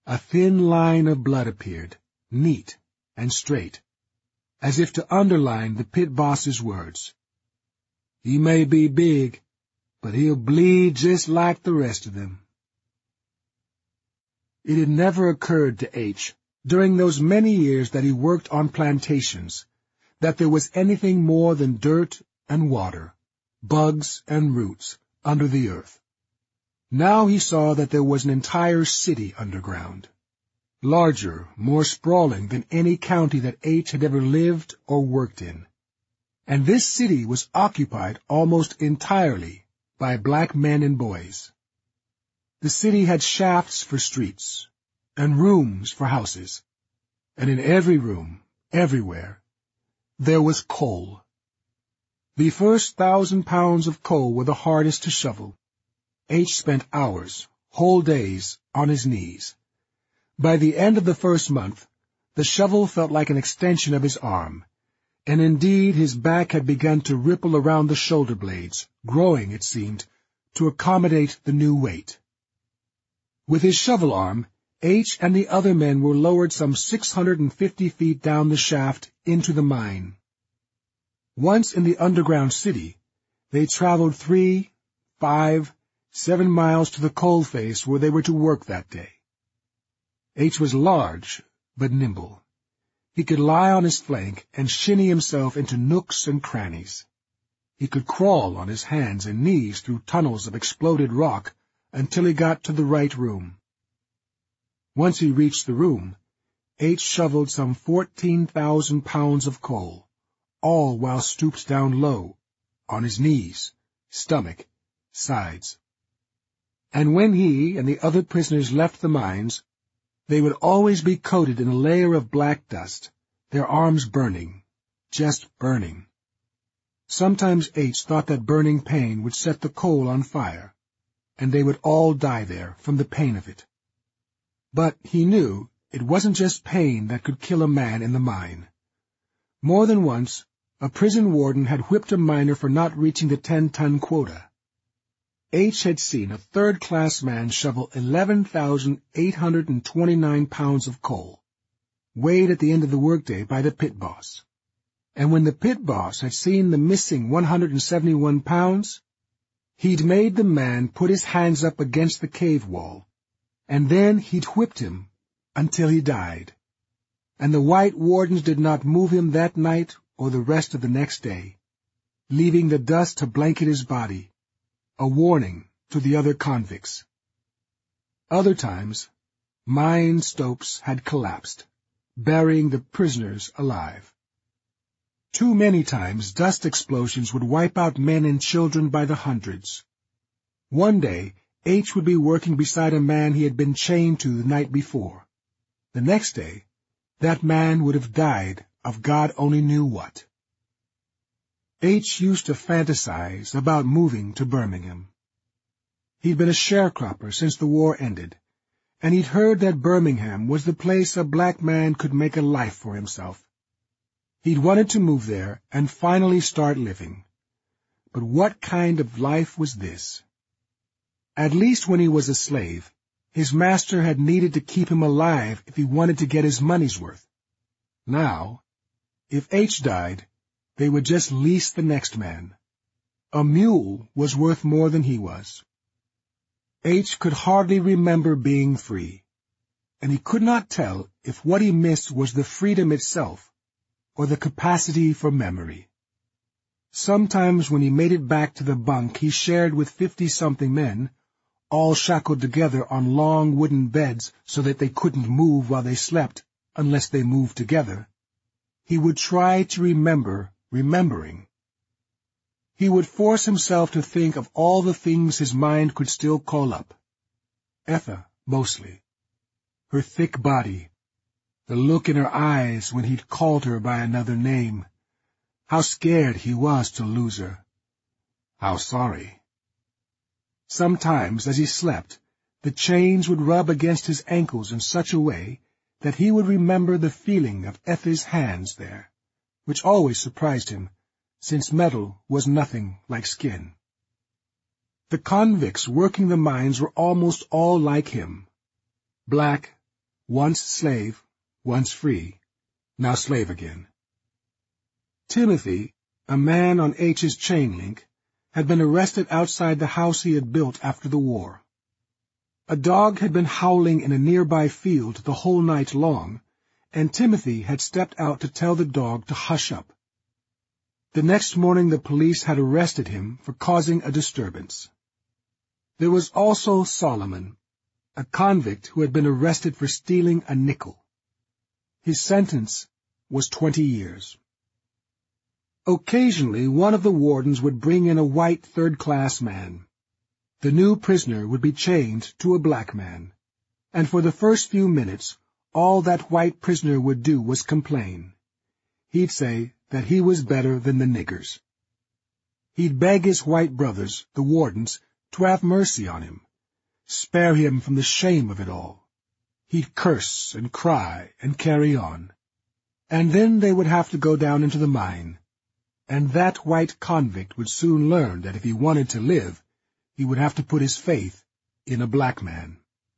A thin line of blood appeared, neat and straight, as if to underline the pit boss's words. He may be big, but he'll bleed just like the rest of them. It had never occurred to H, during those many years that he worked on plantations, that there was anything more than dirt and water, bugs and roots, under the earth. Now he saw that there was an entire city underground, larger, more sprawling than any county that H had ever lived or worked in. And this city was occupied almost entirely by black men and boys. The city had shafts for streets, and rooms for houses, and in every room, everywhere, there was coal. The first 1,000 pounds of coal were the hardest to shovel. H spent hours, whole days, on his knees. By the end of the first month, the shovel felt like an extension of his arm, and indeed his back had begun to ripple around the shoulder blades, growing, it seemed, to accommodate the new weight. With his shovel arm, H and the other men were lowered some 650 feet down the shaft into the mine. Once in the underground city, they traveled 3, 5, 7 miles to the coal face where they were to work that day. H was large, but nimble. He could lie on his flank and shinny himself into nooks and crannies. He could crawl on his hands and knees through tunnels of exploded rock until he got to the right room. Once he reached the room, H shoveled some 14,000 pounds of coal, all while stooped down low, on his knees, stomach, sides. And when he and the other prisoners left the mines, they would always be coated in a layer of black dust, their arms burning, just burning. Sometimes H thought that burning pain would set the coal on fire, and they would all die there from the pain of it. But he knew it wasn't just pain that could kill a man in the mine. More than once, a prison warden had whipped a miner for not reaching the 10-ton quota. H had seen a third-class man shovel 11,829 pounds of coal, weighed at the end of the workday by the pit boss. And when the pit boss had seen the missing 171 pounds, he'd made the man put his hands up against the cave wall, and then he'd whipped him until he died. And the white wardens did not move him that night or the rest of the next day, leaving the dust to blanket his body, a warning to the other convicts. Other times, mine stopes had collapsed, burying the prisoners alive. Too many times dust explosions would wipe out men and children by the hundreds. One day, H would be working beside a man he had been chained to the night before. The next day, that man would have died of God only knew what. H used to fantasize about moving to Birmingham. He'd been a sharecropper since the war ended, and he'd heard that Birmingham was the place a black man could make a life for himself. He'd wanted to move there and finally start living. But what kind of life was this? At least when he was a slave, his master had needed to keep him alive if he wanted to get his money's worth. Now, if H died, they would just lease the next man. A mule was worth more than he was. H could hardly remember being free, and he could not tell if what he missed was the freedom itself or the capacity for memory. Sometimes when he made it back to the bunk he shared with 50-something men, all shackled together on long wooden beds so that they couldn't move while they slept unless they moved together, he would try to remember remembering. He would force himself to think of all the things his mind could still call up. Etha, mostly. Her thick body. The look in her eyes when he'd called her by another name. How scared he was to lose her. How sorry. Sometimes, as he slept, the chains would rub against his ankles in such a way that he would remember the feeling of Etha's hands there, which always surprised him, since metal was nothing like skin. The convicts working the mines were almost all like him. Black, once slave, once free, now slave again. Timothy, a man on H's chain link, had been arrested outside the house he had built after the war. A dog had been howling in a nearby field the whole night long, and Timothy had stepped out to tell the dog to hush up. The next morning the police had arrested him for causing a disturbance. There was also Solomon, a convict who had been arrested for stealing a nickel. His sentence was 20 years. Occasionally one of the wardens would bring in a white third-class man. The new prisoner would be chained to a black man, and for the first few minutes all that white prisoner would do was complain. He'd say that he was better than the niggers. He'd beg his white brothers, the wardens, to have mercy on him, spare him from the shame of it all. He'd curse and cry and carry on. And then they would have to go down into the mine, and that white convict would soon learn that if he wanted to live, he would have to put his faith in a black man.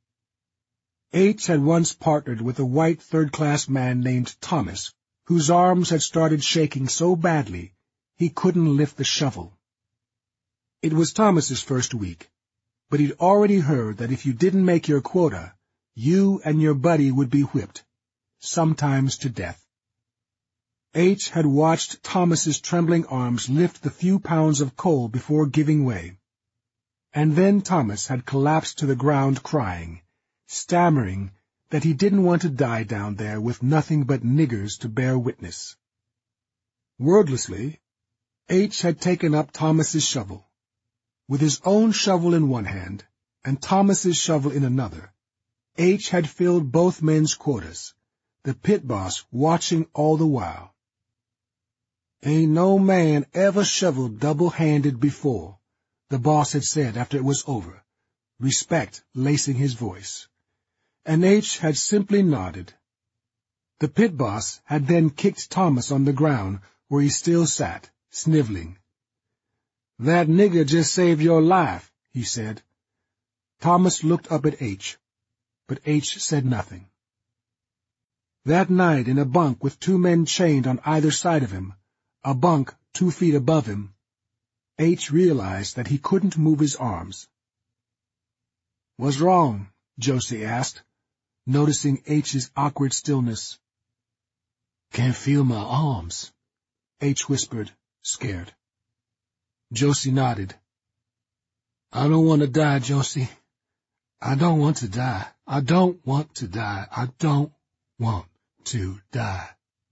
H had once partnered with a white third-class man named Thomas, whose arms had started shaking so badly he couldn't lift the shovel. It was Thomas's first week, but he'd already heard that if you didn't make your quota, you and your buddy would be whipped, sometimes to death. H had watched Thomas's trembling arms lift the few pounds of coal before giving way. And then Thomas had collapsed to the ground crying, stammering that he didn't want to die down there with nothing but niggers to bear witness. Wordlessly, H had taken up Thomas's shovel. With his own shovel in one hand and Thomas's shovel in another, H had filled both men's quotas, the pit boss watching all the while. "Ain't no man ever shoveled double-handed before," the boss had said after it was over, respect lacing his voice. And H had simply nodded. The pit boss had then kicked Thomas on the ground where he still sat, sniveling. "That nigger just saved your life," he said. Thomas looked up at H, but H said nothing. That night in a bunk with two men chained on either side of him, a bunk 2 feet above him, H realized that he couldn't move his arms. "What's wrong?" Josie asked, noticing H's awkward stillness. "Can't feel my arms," H whispered, scared. Josie nodded. "I don't want to die, Josie. I don't want to die. I don't want to die. I don't want to die."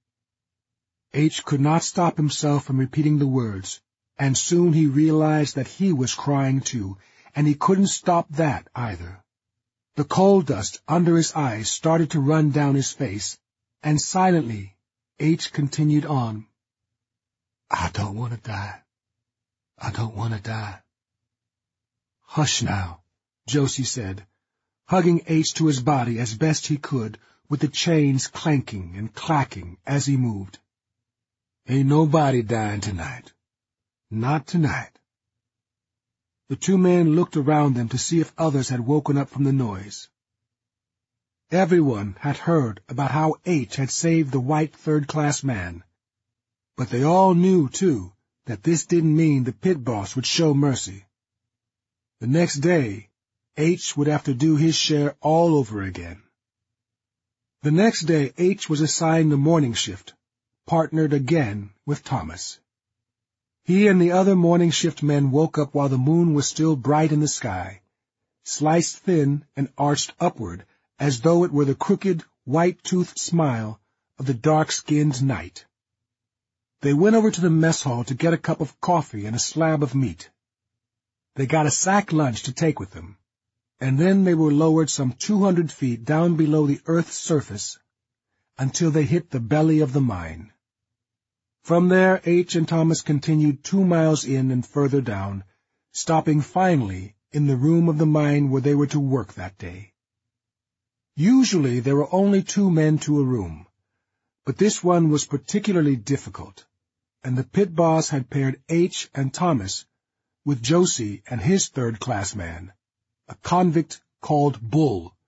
H could not stop himself from repeating the words, and soon he realized that he was crying too, and he couldn't stop that either. The coal dust under his eyes started to run down his face, and silently H continued on. "I don't want to die. I don't want to die." "Hush now," Josie said, hugging H to his body as best he could, with the chains clanking and clacking as he moved. "Ain't nobody dying tonight. Not tonight." The two men looked around them to see if others had woken up from the noise. Everyone had heard about how H had saved the white third-class man, but they all knew, too, that this didn't mean the pit boss would show mercy. The next day, H would have to do his share all over again. The next day, H was assigned the morning shift, partnered again with Thomas. He and the other morning shift men woke up while the moon was still bright in the sky, sliced thin and arched upward as though it were the crooked, white-toothed smile of the dark-skinned night. They went over to the mess hall to get a cup of coffee and a slab of meat. They got a sack lunch to take with them, and then they were lowered some 200 feet down below the earth's surface until they hit the belly of the mine. From there, H and Thomas continued 2 miles in and further down, stopping finally in the room of the mine where they were to work that day. Usually there were only 2 men to a room, but this one was particularly difficult, and the pit boss had paired H and Thomas with Josie and his third-class man, a convict called Bull,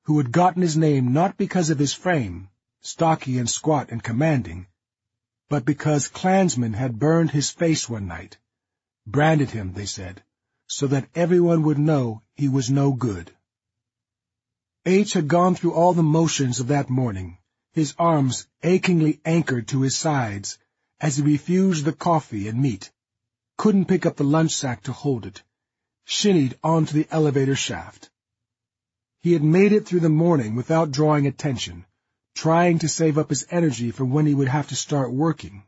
who had gotten his name not because of his frame, stocky and squat and commanding, but because Klansmen had burned his face one night, branded him, they said, so that everyone would know he was no good. H. had gone through all the motions of that morning, his arms achingly anchored to his sides as he refused the coffee and meat, couldn't pick up the lunch sack to hold it, shinnied onto the elevator shaft. He had made it through the morning without drawing attention, trying to save up his energy for when he would have to start working.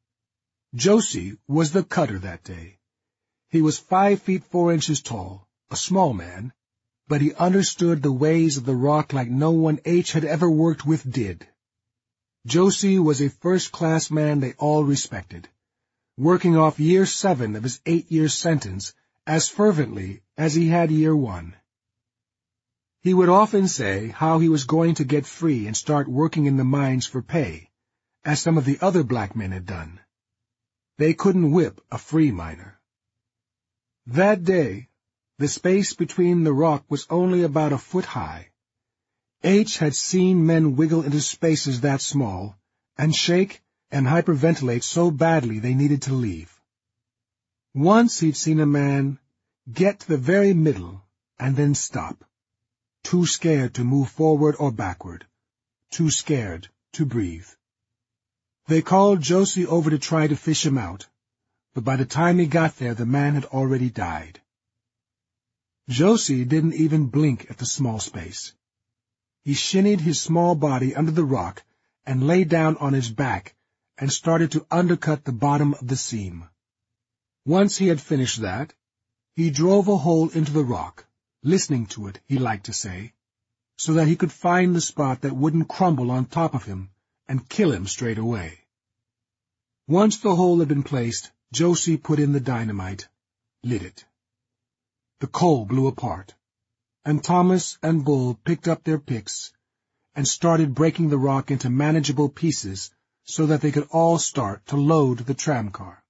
Josie was the cutter that day. He was 5 feet 4 inches tall, a small man, but he understood the ways of the rock like no one H. had ever worked with did. Josie was a first-class man they all respected, working off year 7 of his 8-year sentence as fervently as he had year 1. He would often say how he was going to get free and start working in the mines for pay, as some of the other black men had done. They couldn't whip a free miner. That day, the space between the rock was only about a foot high. H. had seen men wiggle into spaces that small, and shake and hyperventilate so badly they needed to leave. Once he'd seen a man get to the very middle and then stop, too scared to move forward or backward, too scared to breathe. They called Josie over to try to fish him out, but by the time he got there the man had already died. Josie didn't even blink at the small space. He shinnied his small body under the rock and lay down on his back and started to undercut the bottom of the seam. Once he had finished that, he drove a hole into the rock, listening to it, he liked to say, so that he could find the spot that wouldn't crumble on top of him and kill him straight away. Once the hole had been placed, Josie put in the dynamite, lit it. The coal blew apart, and Thomas and Bull picked up their picks and started breaking the rock into manageable pieces so that they could all start to load the tramcar.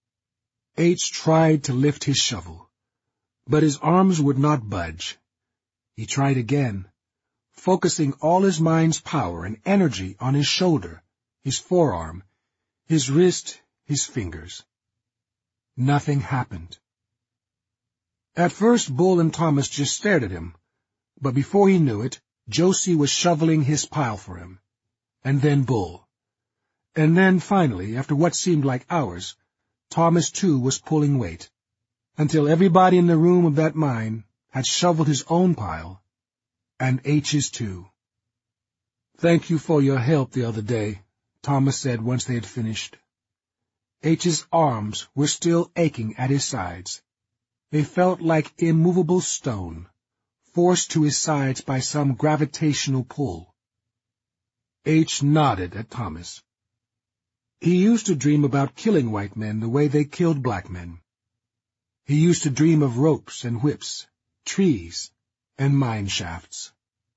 H. tried to lift his shovel, but his arms would not budge. He tried again, focusing all his mind's power and energy on his shoulder, his forearm, his wrist, his fingers. Nothing happened. At first Bull and Thomas just stared at him, but before he knew it, Josie was shoveling his pile for him, and then Bull. And then finally, after what seemed like hours, Thomas too was pulling weight, until everybody in the room of that mine had shoveled his own pile, and H's too. "Thank you for your help the other day," Thomas said once they had finished. H's arms were still aching at his sides. They felt like immovable stone, forced to his sides by some gravitational pull. H. nodded at Thomas. He used to dream about killing white men the way they killed black men. He used to dream of ropes and whips, trees, and mine shafts.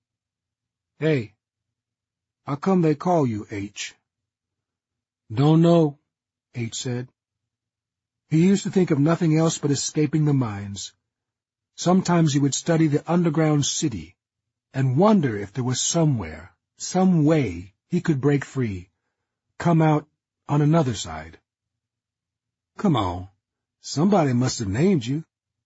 "Hey, how come they call you H?" "Don't know," H. said. He used to think of nothing else but escaping the mines. Sometimes he would study the underground city and wonder if there was somewhere, some way he could break free, come out on another side. "Come on, somebody must have named you."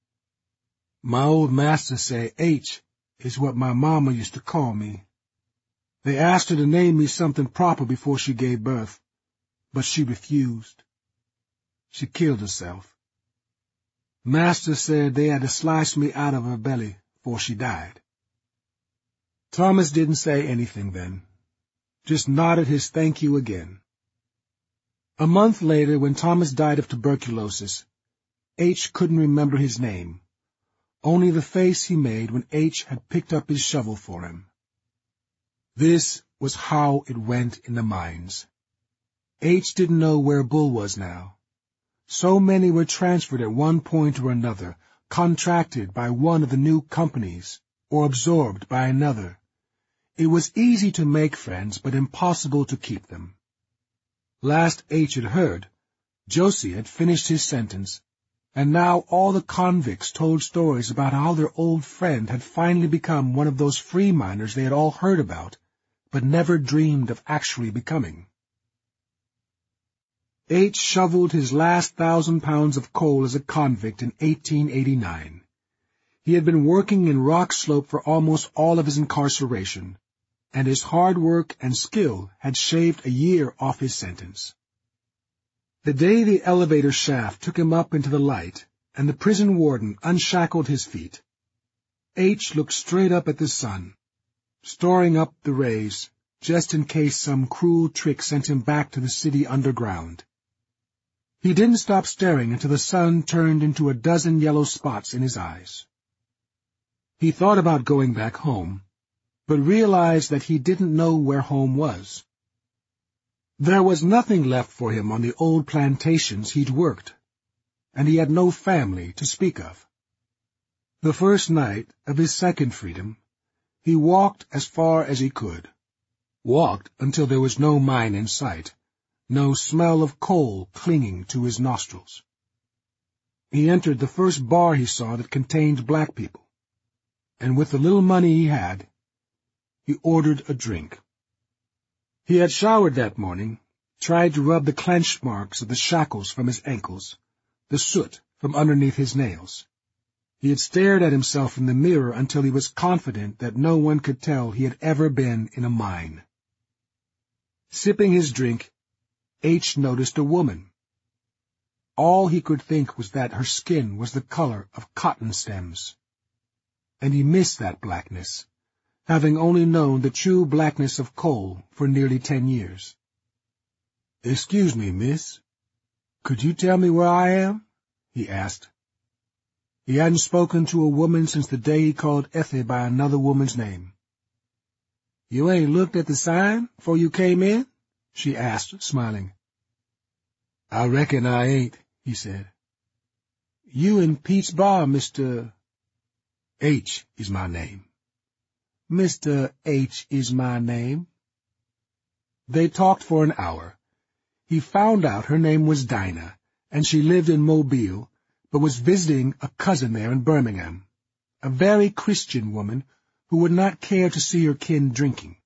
"My old master say H is what my mama used to call me. They asked her to name me something proper before she gave birth, but she refused. She killed herself. Master said they had to slice me out of her belly before she died." Thomas didn't say anything then, just nodded his thank you again. A month later, when Thomas died of tuberculosis, H. couldn't remember his name, only the face he made when H. had picked up his shovel for him. This was how it went in the mines. H. didn't know where Bull was now. So many were transferred at one point or another, contracted by one of the new companies, or absorbed by another. It was easy to make friends, but impossible to keep them. Last H. had heard, Josie had finished his sentence, And now all the convicts told stories about how their old friend had finally become one of those free miners they had all heard about, but never dreamed of actually becoming. H. shoveled his last 1,000 pounds of coal as a convict in 1889. He had been working in Rock Slope for almost all of his incarceration, and his hard work and skill had shaved a year off his sentence. The day the elevator shaft took him up into the light, and the prison warden unshackled his feet, H. looked straight up at the sun, storing up the rays just in case some cruel trick sent him back to the city underground. He didn't stop staring until the sun turned into a dozen yellow spots in his eyes. He thought about going back home, but realized that he didn't know where home was. There was nothing left for him on the old plantations he'd worked, and he had no family to speak of. The first night of his second freedom, he walked as far as he could, walked until there was no mine in sight, no smell of coal clinging to his nostrils. He entered the first bar he saw that contained black people, and with the little money he had, he ordered a drink. He had showered that morning, tried to rub the clench marks of the shackles from his ankles, the soot from underneath his nails. He had stared at himself in the mirror until he was confident that no one could tell he had ever been in a mine. Sipping his drink, H. noticed a woman. All he could think was that her skin was the color of cotton stems. And he missed that blackness, having only known the true blackness of coal for nearly 10 years. "Excuse me, miss. Could you tell me where I am?" he asked. He hadn't spoken to a woman since the day he called Effie by another woman's name. "You ain't looked at the sign before you came in?" she asked, smiling. "I reckon I ain't," he said. "You in Pete's bar, Mr.—" "H is my name." "Mr. H is my name." They talked for an hour. He found out her name was Dinah, and she lived in Mobile, but was visiting a cousin there in Birmingham, a very Christian woman who would not care to see her kin drinking.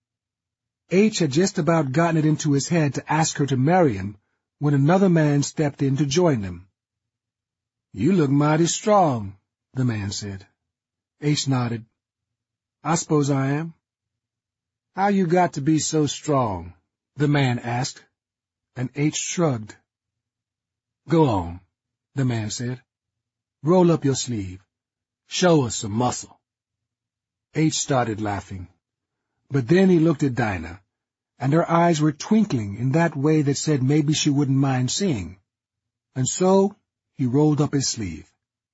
H. had just about gotten it into his head to ask her to marry him when another man stepped in to join them. "You look mighty strong," the man said. H. nodded. "I suppose I am." "How you got to be so strong?" the man asked, and H. shrugged. "Go on," the man said. "Roll up your sleeve. Show us some muscle." H. started laughing, but then he looked at Dinah, and her eyes were twinkling in that way that said maybe she wouldn't mind seeing, and so he rolled up his sleeve.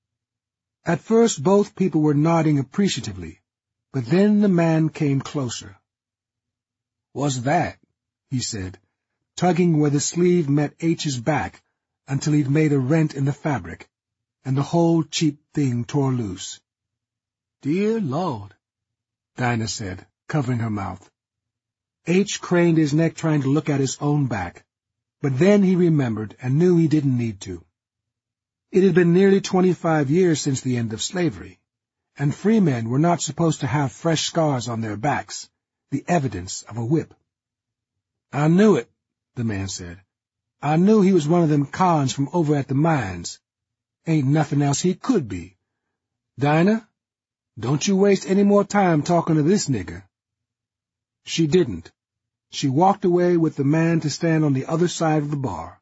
At first both people were nodding appreciatively, but then the man came closer. "What's that?" he said, tugging where the sleeve met H.'s back until he'd made a rent in the fabric, and the whole cheap thing tore loose. "Dear Lord," Dinah said, covering her mouth. H. craned his neck trying to look at his own back, but then he remembered and knew he didn't need to. It had been nearly 25 years since the end of slavery, and free men were not supposed to have fresh scars on their backs, the evidence of a whip. "I knew it," the man said. "I knew he was one of them cons from over at the mines. Ain't nothing else he could be. Dinah, don't you waste any more time talking to this nigger." She didn't. She walked away with the man to stand on the other side of the bar.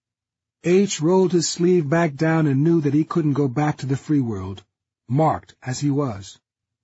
H. rolled his sleeve back down and knew that he couldn't go back to the free world, marked as he was.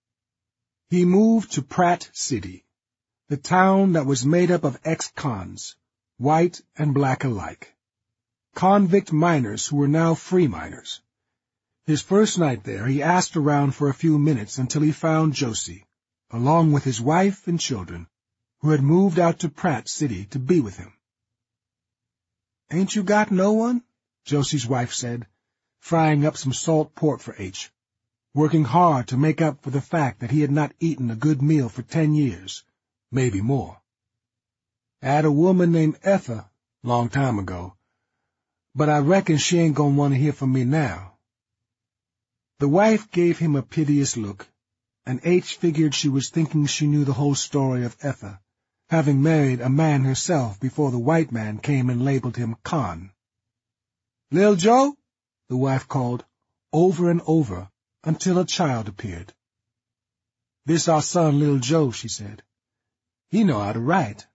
He moved to Pratt City, the town that was made up of ex-cons, white and black alike, convict miners who were now free miners. His first night there, he asked around for a few minutes until he found Josie, along with his wife and children, who had moved out to Pratt City to be with him. "Ain't you got no one?" Josie's wife said, frying up some salt pork for H., working hard to make up for the fact that he had not eaten a good meal for 10 years, maybe more. "Had a woman named Etha, long time ago, but I reckon she ain't gonna want to hear from me now." The wife gave him a piteous look, and H figured she was thinking she knew the whole story of Etha, having married a man herself before the white man came and labeled him Con. "Lil Joe?" the wife called, over and over, until a child appeared. "This our son Lil Joe," she said. "He know how to write."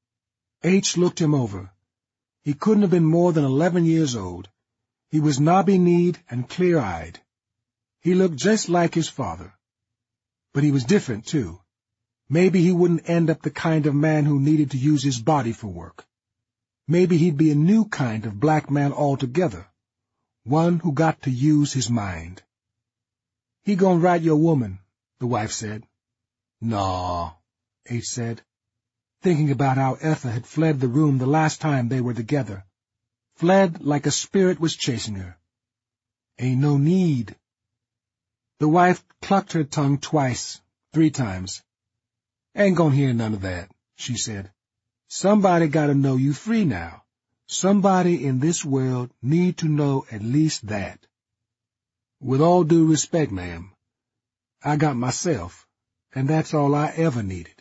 H looked him over. He couldn't have been more than 11 years old. He was knobby-kneed and clear-eyed. He looked just like his father. But he was different, too. Maybe he wouldn't end up the kind of man who needed to use his body for work. Maybe he'd be a new kind of black man altogether, one who got to use his mind. "He gonna write your woman," the wife said. "Naw," H said, thinking about how Etha had fled the room the last time they were together. Fled like a spirit was chasing her. "Ain't no need." The wife clucked her tongue twice, 3 times. "Ain't gonna hear none of that," she said. "Somebody gotta know you free now. Somebody in this world need to know at least that. With all due respect, ma'am, I got myself, and that's all I ever needed."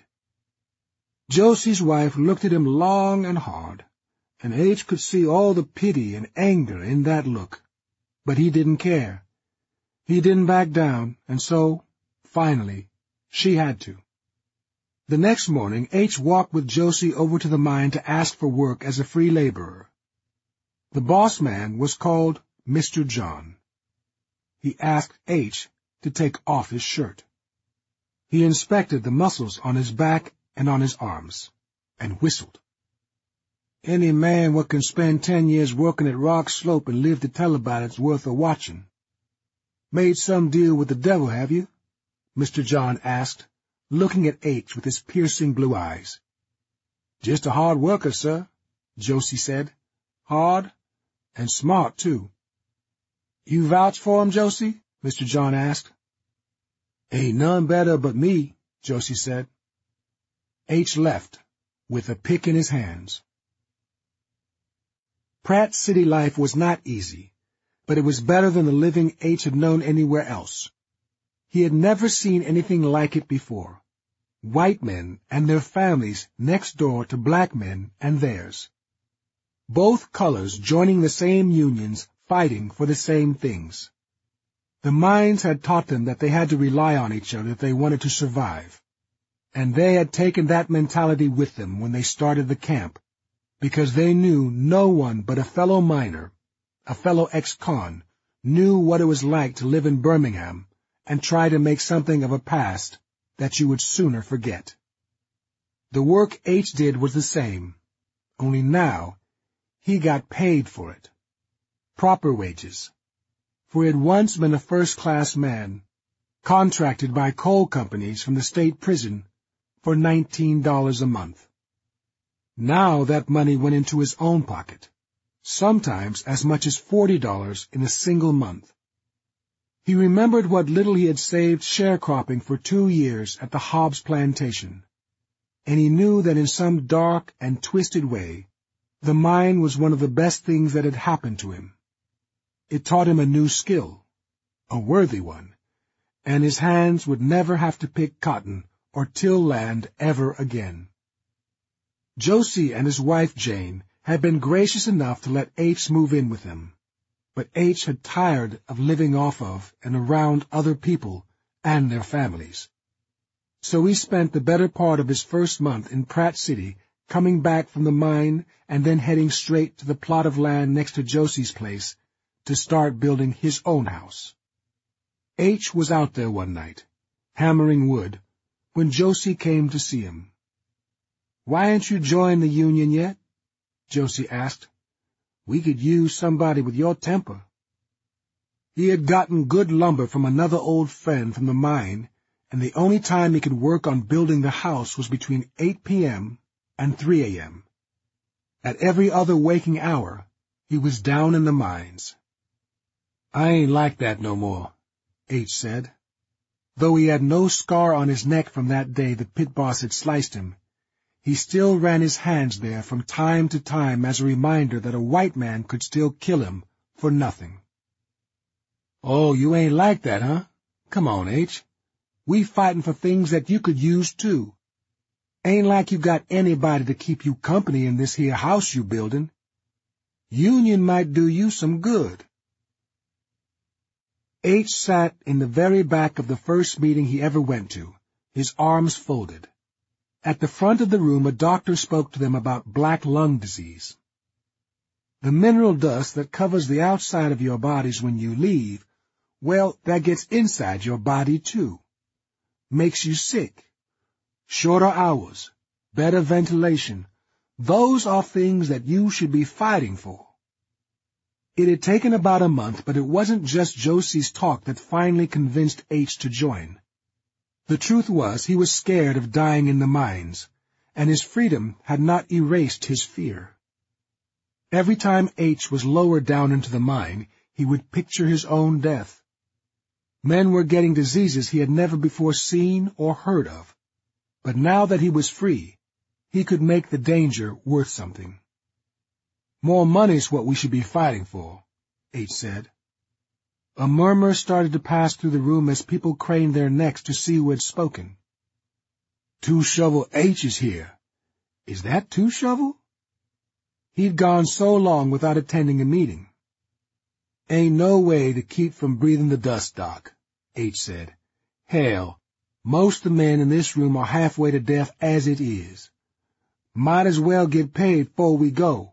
Josie's wife looked at him long and hard, and H could see all the pity and anger in that look, but he didn't care. He didn't back down, and so, finally, she had to. The next morning, H walked with Josie over to the mine to ask for work as a free laborer. The boss man was called Mr. John. He asked H to take off his shirt. He inspected the muscles on his back and on his arms, and whistled. "Any man what can spend 10 years working at Rock Slope and live to tell about it's worth a watching." "Made some deal with the devil, have you?" Mr. John asked, looking at H with his piercing blue eyes. "Just a hard worker, sir," Josie said. "Hard and smart, too." "You vouch for him, Josie?" Mr. John asked. "Ain't none better but me," Josie said. H left, with a pick in his hands. Pratt City life was not easy, but it was better than the living H had known anywhere else. He had never seen anything like it before. White men and their families next door to black men and theirs. Both colors joining the same unions, fighting for the same things. The mines had taught them that they had to rely on each other if they wanted to survive. And they had taken that mentality with them when they started the camp, because they knew no one but a fellow miner, a fellow ex-con, knew what it was like to live in Birmingham and try to make something of a past that you would sooner forget. The work H did was the same, only now he got paid for it. Proper wages. For he had once been a first-class man, contracted by coal companies from the state prison for $19 a month. Now that money went into his own pocket, sometimes as much as $40 in a single month. He remembered what little he had saved sharecropping for 2 years at the Hobbs plantation, and he knew that in some dark and twisted way, the mine was one of the best things that had happened to him. It taught him a new skill, a worthy one, and his hands would never have to pick cotton or till land ever again. Josie and his wife Jane had been gracious enough to let H move in with them, but H had tired of living off of and around other people and their families. So he spent the better part of his first month in Pratt City coming back from the mine and then heading straight to the plot of land next to Josie's place to start building his own house. H was out there one night, hammering wood, when Josie came to see him. "Why ain't you joined the union yet?" Josie asked. "We could use somebody with your temper." He had gotten good lumber from another old friend from the mine, and the only time he could work on building the house was between 8 p.m. and 3 a.m. At every other waking hour, he was down in the mines. "I ain't like that no more," H said. Though he had no scar on his neck from that day the pit boss had sliced him, he still ran his hands there from time to time as a reminder that a white man could still kill him for nothing. "Oh, you ain't like that, huh? Come on, H. We fightin' for things that you could use, too. Ain't like you got anybody to keep you company in this here house you buildin'. Union might do you some good." H sat in the very back of the first meeting he ever went to, his arms folded. At the front of the room a doctor spoke to them about black lung disease. The mineral dust that covers the outside of your bodies when you leave, well, that gets inside your body too. Makes you sick. Shorter hours, better ventilation, those are things that you should be fighting for. It had taken about a month, but it wasn't just Josie's talk that finally convinced H to join. The truth was he was scared of dying in the mines, and his freedom had not erased his fear. Every time H was lowered down into the mine, he would picture his own death. Men were getting diseases he had never before seen or heard of. But now that he was free, he could make the danger worth something. "More money's what we should be fighting for," H said. A murmur started to pass through the room as people craned their necks to see who had spoken. "Two Shovel H is here. Is that Two Shovel?" He'd gone so long without attending a meeting. "Ain't no way to keep from breathing the dust, Doc," H said. "Hell, most of the men in this room are halfway to death as it is. Might as well get paid 'fore we go."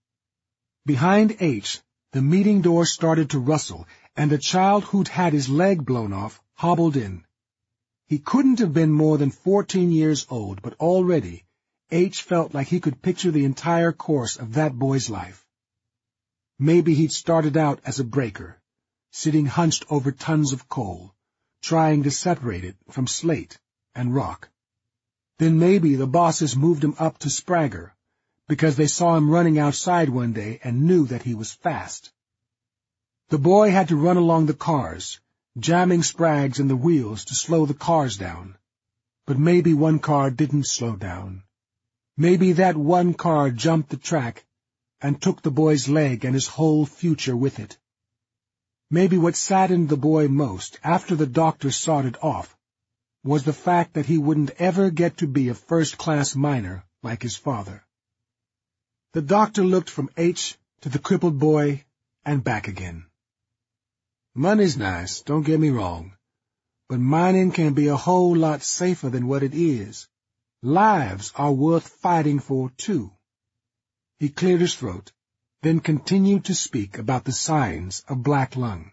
Behind H, the meeting door started to rustle, and a child who'd had his leg blown off hobbled in. He couldn't have been more than 14 years old, but already H felt like he could picture the entire course of that boy's life. Maybe he'd started out as a breaker, sitting hunched over tons of coal, trying to separate it from slate and rock. Then maybe the bosses moved him up to spragger, because they saw him running outside one day and knew that he was fast. The boy had to run along the cars, jamming sprags in the wheels to slow the cars down. But maybe one car didn't slow down. Maybe that one car jumped the track and took the boy's leg and his whole future with it. Maybe what saddened the boy most, after the doctor sawed it off, was the fact that he wouldn't ever get to be a first-class miner like his father. The doctor looked from H to the crippled boy and back again. "Money's nice, don't get me wrong, but mining can be a whole lot safer than what it is. Lives are worth fighting for, too." He cleared his throat, then continued to speak about the signs of black lung.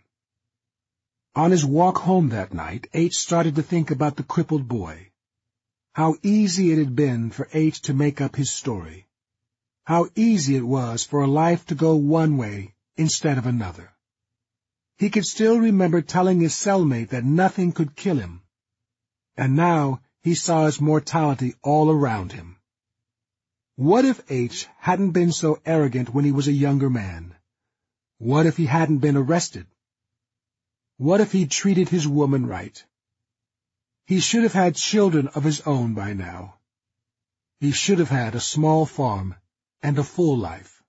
On his walk home that night, H started to think about the crippled boy. How easy it had been for H to make up his story. How easy it was for a life to go one way instead of another. He could still remember telling his cellmate that nothing could kill him. And now he saw his mortality all around him. What if H hadn't been so arrogant when he was a younger man? What if he hadn't been arrested? What if he'd treated his woman right? He should have had children of his own by now. He should have had a small farm and a full life.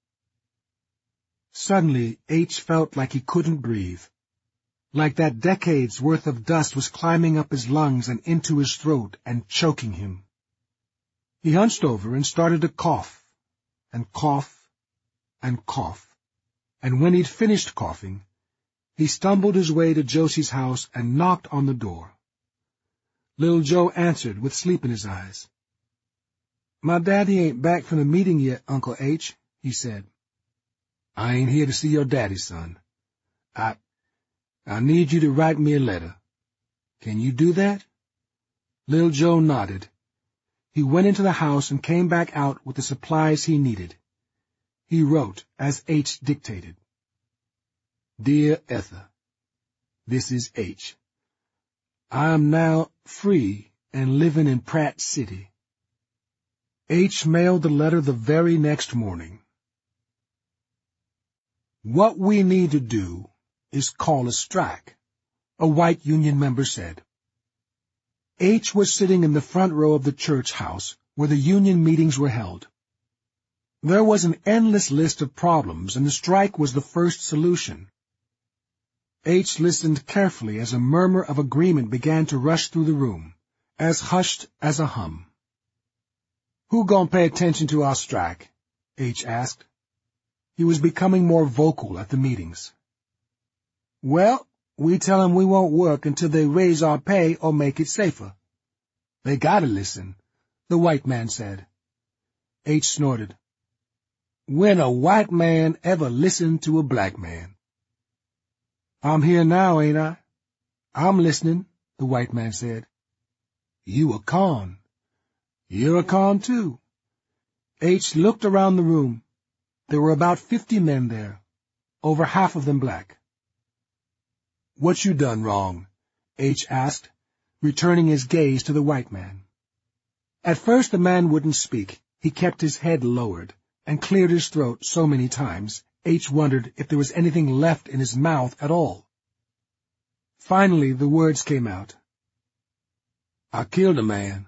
Suddenly, H felt like he couldn't breathe, like that decade's worth of dust was climbing up his lungs and into his throat and choking him. He hunched over and started to cough, and cough, and cough, and when he'd finished coughing, he stumbled his way to Josie's house and knocked on the door. Little Joe answered with sleep in his eyes. "My daddy ain't back from the meeting yet, Uncle H," he said. "I ain't here to see your daddy, son. I need you to write me a letter. Can you do that?" Little Joe nodded. He went into the house and came back out with the supplies he needed. He wrote as H dictated. "Dear Ether, this is H. I am now free and living in Pratt City." H mailed the letter the very next morning. "What we need to do is call a strike," a white union member said. H was sitting in the front row of the church house, where the union meetings were held. There was an endless list of problems, and the strike was the first solution. H listened carefully as a murmur of agreement began to rush through the room, as hushed as a hum. "Who gonna pay attention to our strike?" H asked. He was becoming more vocal at the meetings. "Well, we tell 'em we won't work until they raise our pay or make it safer." "They gotta listen," the white man said. H snorted. "When a white man ever listened to a black man?" "I'm here now, ain't I?" "I'm listening," the white man said. "You a con." "You're a con, too." H looked around the room. There were about 50 men there, over half of them black. "What you done wrong?" H asked, returning his gaze to the white man. At first the man wouldn't speak. He kept his head lowered and cleared his throat so many times, H wondered if there was anything left in his mouth at all. Finally the words came out. "I killed a man."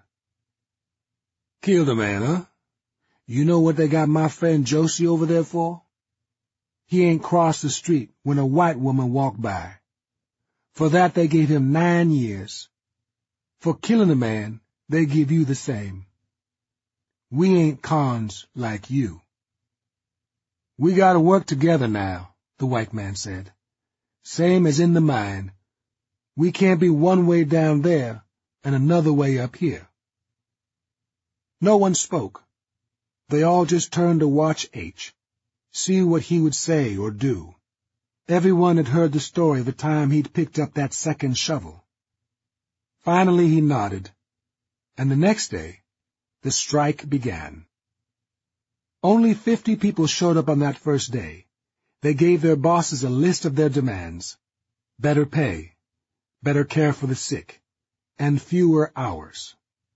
"Killed a man, huh? You know what they got my friend Josie over there for? He ain't crossed the street when a white woman walked by. For that they gave him 9 years. For killing a man, they give you the same. We ain't cons like you." "We gotta work together now," the white man said. "Same as in the mine. We can't be one way down there and another way up here." No one spoke. They all just turned to watch H, see what he would say or do. Everyone had heard the story of the time he'd picked up that second shovel. Finally he nodded, and the next day, the strike began. Only 50 people showed up on that first day. They gave their bosses a list of their demands: better pay, better care for the sick, and fewer hours.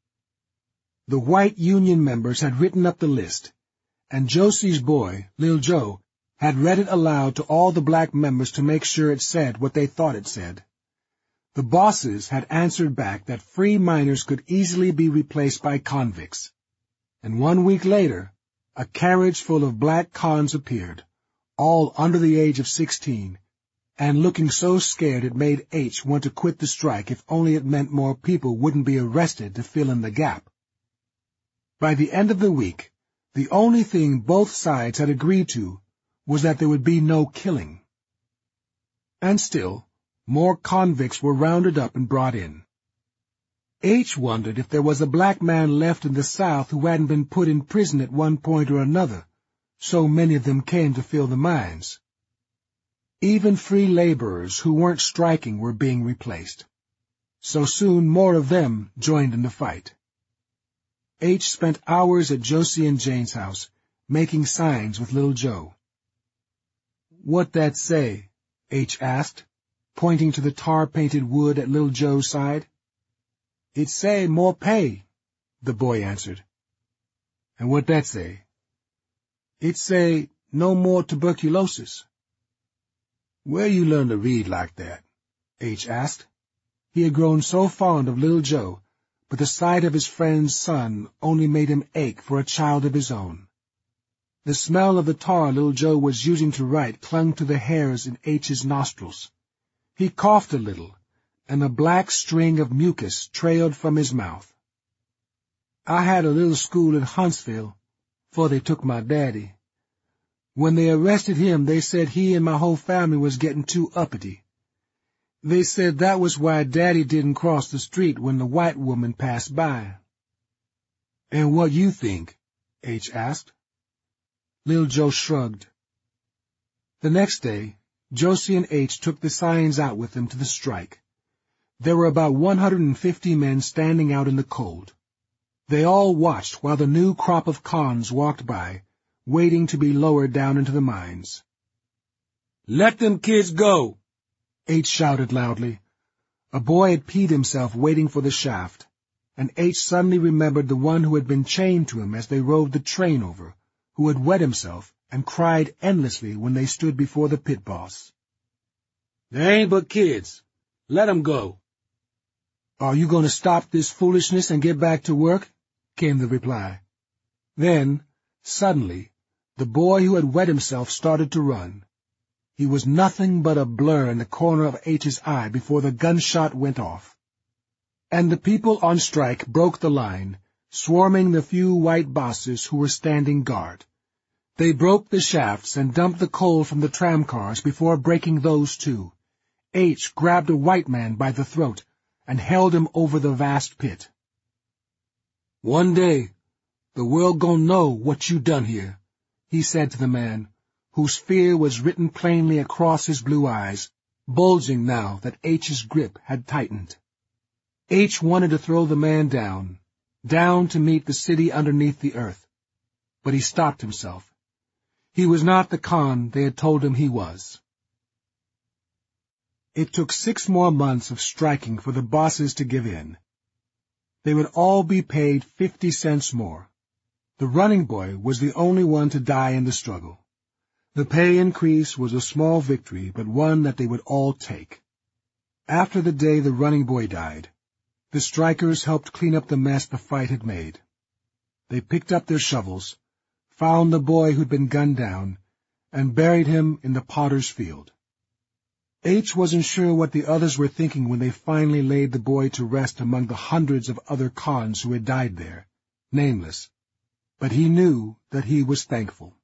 The white union members had written up the list, and Josie's boy, Lil Joe, had read it aloud to all the black members to make sure it said what they thought it said. The bosses had answered back that free miners could easily be replaced by convicts, and 1 week later, a carriage full of black cons appeared, all under the age of 16, and looking so scared it made H want to quit the strike if only it meant more people wouldn't be arrested to fill in the gap. By the end of the week, the only thing both sides had agreed to was that there would be no killing. And still, more convicts were rounded up and brought in. H wondered if there was a black man left in the South who hadn't been put in prison at one point or another, so many of them came to fill the mines. Even free laborers who weren't striking were being replaced. So soon more of them joined in the fight. H spent hours at Josie and Jane's house, making signs with Little Joe. "What that say?" H asked, pointing to the tar-painted wood at Little Joe's side. "It say more pay," the boy answered. "And what that say?" "It say no more tuberculosis." "Where you learn to read like that?" H asked. He had grown so fond of Little Joe, but the sight of his friend's son only made him ache for a child of his own. The smell of the tar Little Joe was using to write clung to the hairs in H's nostrils. He coughed a little, and a black string of mucus trailed from his mouth. "I had a little school in Huntsville, 'fore they took my daddy. When they arrested him, they said he and my whole family was getting too uppity. They said that was why Daddy didn't cross the street when the white woman passed by." "And what you think?" H asked. Little Joe shrugged. The next day, Josie and H took the signs out with them to the strike. There were about 150 men standing out in the cold. They all watched while the new crop of cons walked by, waiting to be lowered down into the mines. "Let them kids go!" H shouted loudly. A boy had peed himself waiting for the shaft, and H suddenly remembered the one who had been chained to him as they rode the train over, who had wet himself and cried endlessly when they stood before the pit boss. "They ain't but kids. Let 'em go." "Are you going to stop this foolishness and get back to work?" came the reply. Then, suddenly, the boy who had wet himself started to run. He was nothing but a blur in the corner of H's eye before the gunshot went off. And the people on strike broke the line, swarming the few white bosses who were standing guard. They broke the shafts and dumped the coal from the tramcars before breaking those too. H grabbed a white man by the throat and held him over the vast pit. "One day, the world gon' know what you done here," he said to the man, whose fear was written plainly across his blue eyes, bulging now that H's grip had tightened. H wanted to throw the man down to meet the city underneath the earth, but he stopped himself. He was not the Khan they had told him he was. It took 6 more months of striking for the bosses to give in. They would all be paid 50 cents more. The running boy was the only one to die in the struggle. The pay increase was a small victory, but one that they would all take. After the day the running boy died, the strikers helped clean up the mess the fight had made. They picked up their shovels, found the boy who'd been gunned down, and buried him in the potter's field. H wasn't sure what the others were thinking when they finally laid the boy to rest among the hundreds of other Khans who had died there, nameless, but he knew that he was thankful.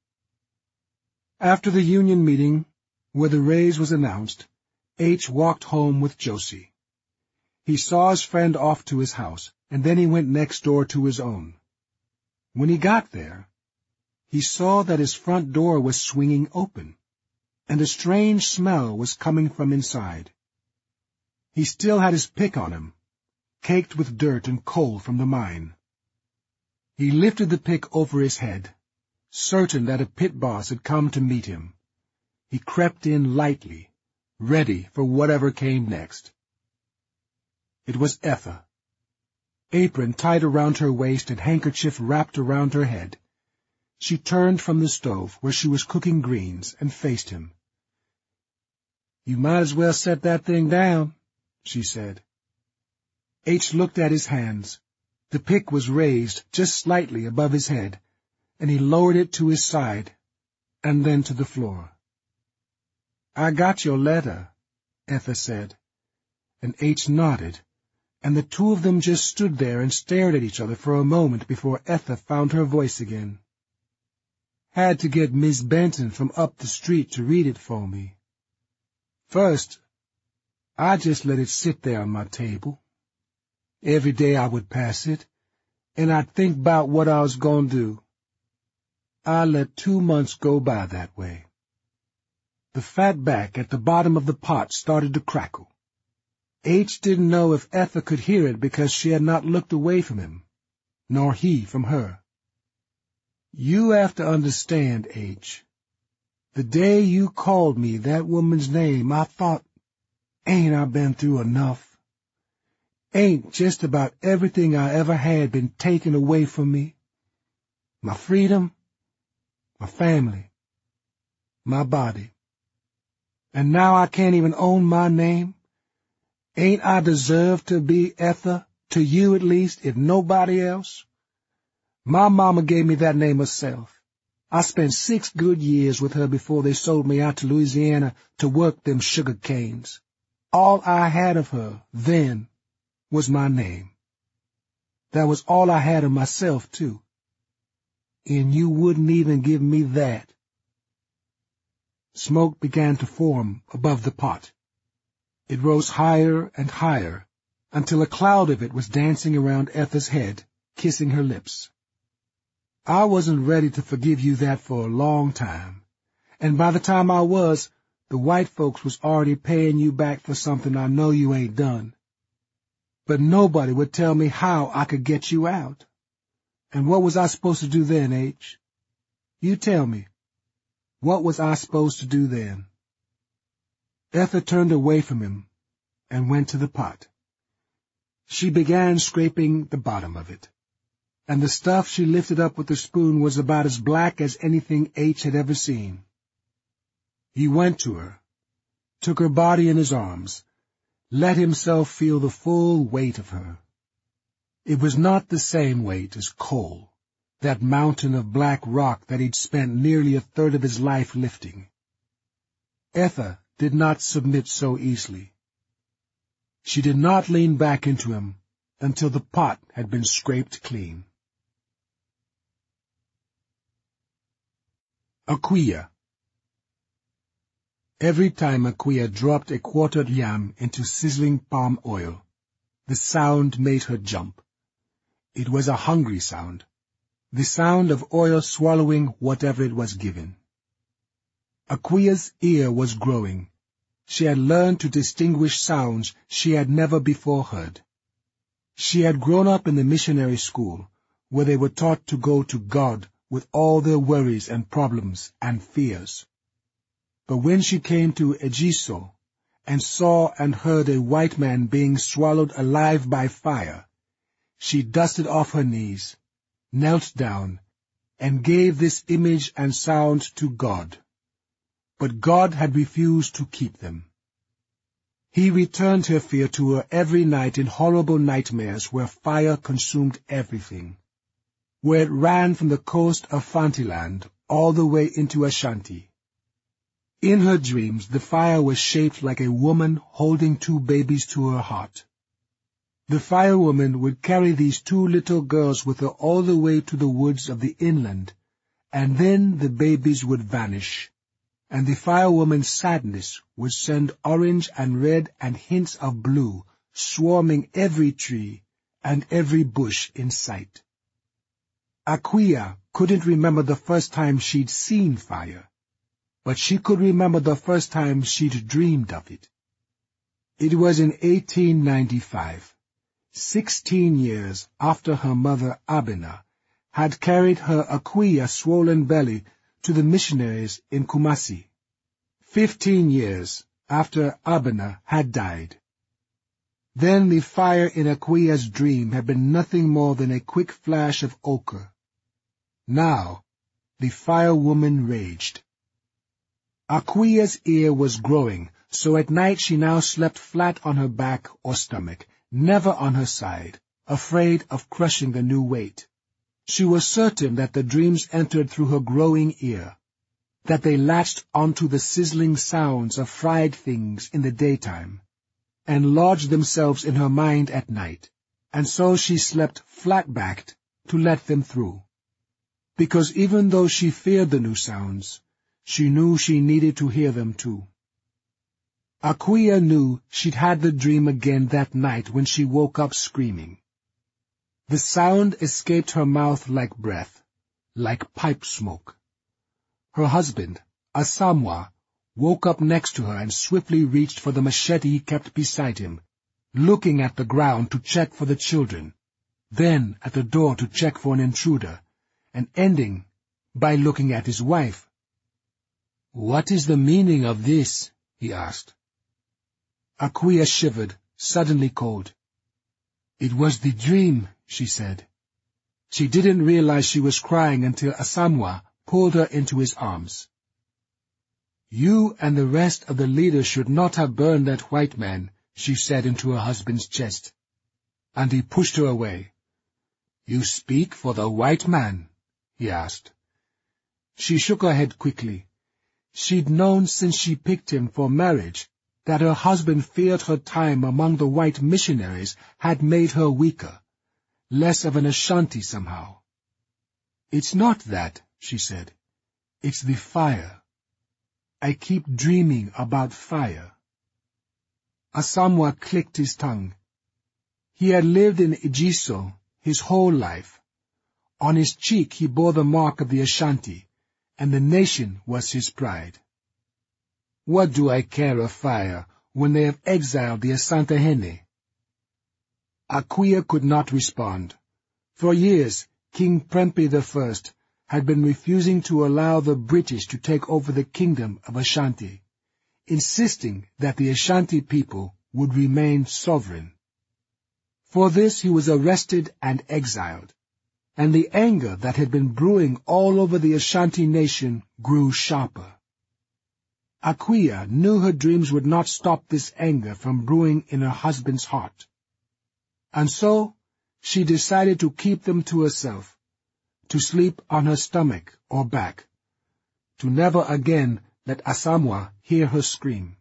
After the union meeting, where the raise was announced, H walked home with Josie. He saw his friend off to his house, and then he went next door to his own. When he got there, he saw that his front door was swinging open, and a strange smell was coming from inside. He still had his pick on him, caked with dirt and coal from the mine. He lifted the pick over his head, certain that a pit boss had come to meet him. He crept in lightly, ready for whatever came next. It was Etha. Apron tied around her waist and handkerchief wrapped around her head. She turned from the stove where she was cooking greens and faced him. "You might as well set that thing down," she said. H looked at his hands. The pick was raised just slightly above his head, and he lowered it to his side, and then to the floor. "I got your letter," Etha said, and H nodded, and the two of them just stood there and stared at each other for a moment before Etha found her voice again. "Had to get Miss Benton from up the street to read it for me. First, I just let it sit there on my table. Every day I would pass it, and I'd think 'bout what I was goin' to do. I let 2 months go by that way." The fat back at the bottom of the pot started to crackle. H didn't know if Etha could hear it because she had not looked away from him, nor he from her. "You have to understand, H. The day you called me that woman's name, I thought, ain't I been through enough? Ain't just about everything I ever had been taken away from me? My freedom, my family, my body. And now I can't even own my name? Ain't I deserve to be Etha, to you at least, if nobody else? My mama gave me that name herself. I spent 6 good years with her before they sold me out to Louisiana to work them sugar canes. All I had of her, then, was my name. That was all I had of myself, too. And you wouldn't even give me that." Smoke began to form above the pot. It rose higher and higher, until a cloud of it was dancing around Etha's head, kissing her lips. "I wasn't ready to forgive you that for a long time, and by the time I was, the white folks was already paying you back for something I know you ain't done. But nobody would tell me how I could get you out. And what was I supposed to do then, H? You tell me. What was I supposed to do then?" Etha turned away from him and went to the pot. She began scraping the bottom of it, and the stuff she lifted up with the spoon was about as black as anything H had ever seen. He went to her, took her body in his arms, let himself feel the full weight of her. It was not the same weight as coal, that mountain of black rock that he'd spent nearly a third of his life lifting. Etha did not submit so easily. She did not lean back into him until the pot had been scraped clean. Aquia. Every time Aquia dropped a quartered yam into sizzling palm oil, the sound made her jump. It was a hungry sound, the sound of oil swallowing whatever it was given. Aquia's ear was growing. She had learned to distinguish sounds she had never before heard. She had grown up in the missionary school, where they were taught to go to God with all their worries and problems and fears. But when she came to Ejiso and saw and heard a white man being swallowed alive by fire, she dusted off her knees, knelt down, and gave this image and sound to God. But God had refused to keep them. He returned her fear to her every night in horrible nightmares where fire consumed everything, where it ran from the coast of Fantiland all the way into Ashanti. In her dreams, the fire was shaped like a woman holding two babies to her heart. The fire woman would carry these two little girls with her all the way to the woods of the inland, and then the babies would vanish, and the fire woman's sadness would send orange and red and hints of blue swarming every tree and every bush in sight. Aquia couldn't remember the first time she'd seen fire, but she could remember the first time she'd dreamed of it. It was in 1895, 16 years after her mother Abena had carried her Aquia swollen belly to the missionaries in Kumasi, 15 years after Abena had died. Then the fire in Aquia's dream had been nothing more than a quick flash of ochre. Now, the fire woman raged. Aquia's ear was growing, so at night she now slept flat on her back or stomach, never on her side, afraid of crushing the new weight. She was certain that the dreams entered through her growing ear, that they latched onto the sizzling sounds of fried things in the daytime, and lodged themselves in her mind at night, and so she slept flat-backed to let them through. Because even though she feared the new sounds, she knew she needed to hear them too. Aquia knew she'd had the dream again that night when she woke up screaming. The sound escaped her mouth like breath, like pipe smoke. Her husband, Asamoah, woke up next to her and swiftly reached for the machete he kept beside him, looking at the ground to check for the children, then at the door to check for an intruder, and ending by looking at his wife. "What is the meaning of this?" he asked. Aquia shivered, suddenly cold. "It was the dream," she said. She didn't realize she was crying until Asamoah pulled her into his arms. "You and the rest of the leaders should not have burned that white man," she said into her husband's chest. And he pushed her away. "You speak for the white man?" he asked. She shook her head quickly. She'd known since she picked him for marriage that her husband feared her time among the white missionaries had made her weaker, less of an Ashanti somehow. "It's not that," she said. "It's the fire. I keep dreaming about fire." Asamoah clicked his tongue. He had lived in Ejiso his whole life. On his cheek he bore the mark of the Ashanti, and the nation was his pride. "What do I care of fire when they have exiled the Asantehene?" Aquia could not respond. For years, King Prempeh I had been refusing to allow the British to take over the kingdom of Ashanti, insisting that the Ashanti people would remain sovereign. For this he was arrested and exiled, and the anger that had been brewing all over the Ashanti nation grew sharper. Aquia knew her dreams would not stop this anger from brewing in her husband's heart. And so she decided to keep them to herself, to sleep on her stomach or back, to never again let Asamoah hear her scream.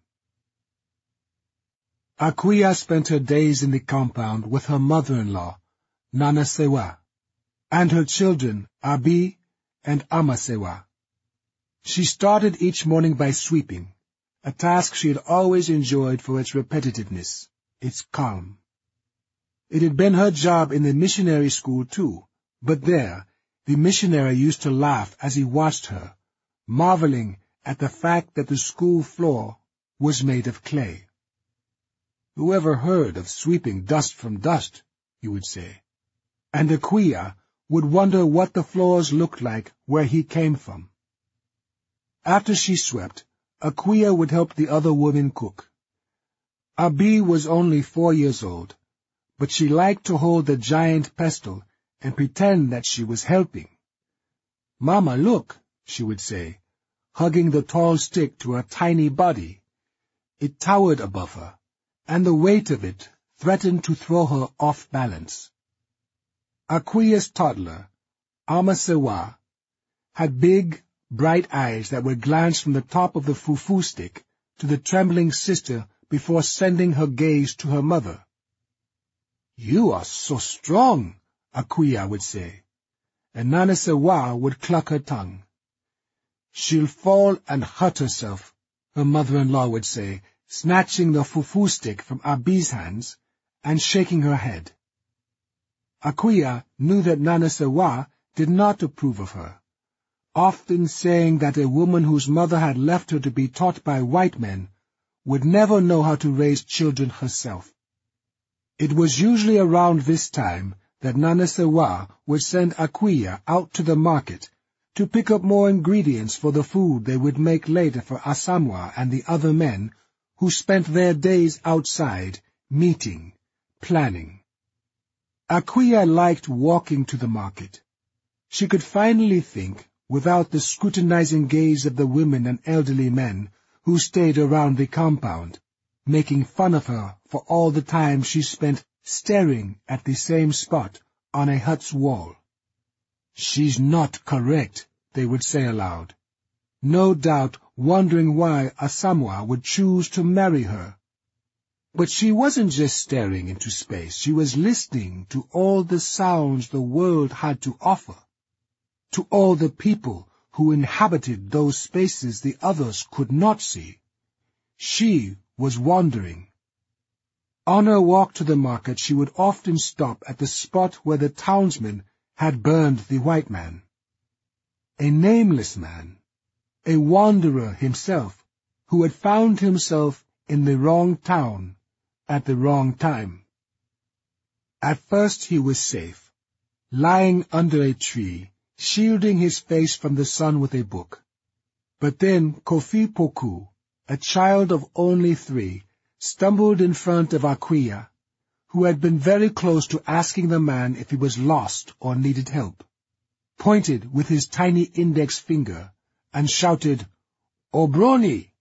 Akua spent her days in the compound with her mother-in-law, Nanasewa, and her children, Abi and Amasewa. She started each morning by sweeping, a task she had always enjoyed for its repetitiveness, its calm. It had been her job in the missionary school too, but there, the missionary used to laugh as he watched her, marveling at the fact that the school floor was made of clay. "Who ever heard of sweeping dust from dust?" he would say. And Akua would wonder what the floors looked like where he came from. After she swept, Akua would help the other women cook. Abi was only 4 years old, but she liked to hold the giant pestle and pretend that she was helping. "Mama, look," she would say, hugging the tall stick to her tiny body. It towered above her, and the weight of it threatened to throw her off balance. Akua's toddler, Amasewa, had big, bright eyes that would glance from the top of the fufu stick to the trembling sister before sending her gaze to her mother. "You are so strong," Akua would say, and Nanasewa would cluck her tongue. "She'll fall and hurt herself," her mother-in-law would say, snatching the fufu stick from Abi's hands and shaking her head. Akua knew that Nanasewa did not approve of her, often saying that a woman whose mother had left her to be taught by white men would never know how to raise children herself. It was usually around this time that Nanasewa would send Akua out to the market to pick up more ingredients for the food they would make later for Asamoah and the other men who spent their days outside, meeting, planning. Akua liked walking to the market. She could finally think, without the scrutinizing gaze of the women and elderly men who stayed around the compound, making fun of her for all the time she spent staring at the same spot on a hut's wall. "She's not correct," they would say aloud, no doubt wondering why Asamoah would choose to marry her. But she wasn't just staring into space, she was listening to all the sounds the world had to offer, to all the people who inhabited those spaces the others could not see. She was wandering. On her walk to the market she would often stop at the spot where the townsmen had burned the white man. A nameless man, a wanderer himself, who had found himself in the wrong town at the wrong time. At first he was safe, lying under a tree, shielding his face from the sun with a book. But then Kofi Poku, a child of only 3, stumbled in front of Akua, who had been very close to asking the man if he was lost or needed help, pointed with his tiny index finger, and shouted, "Obroni!"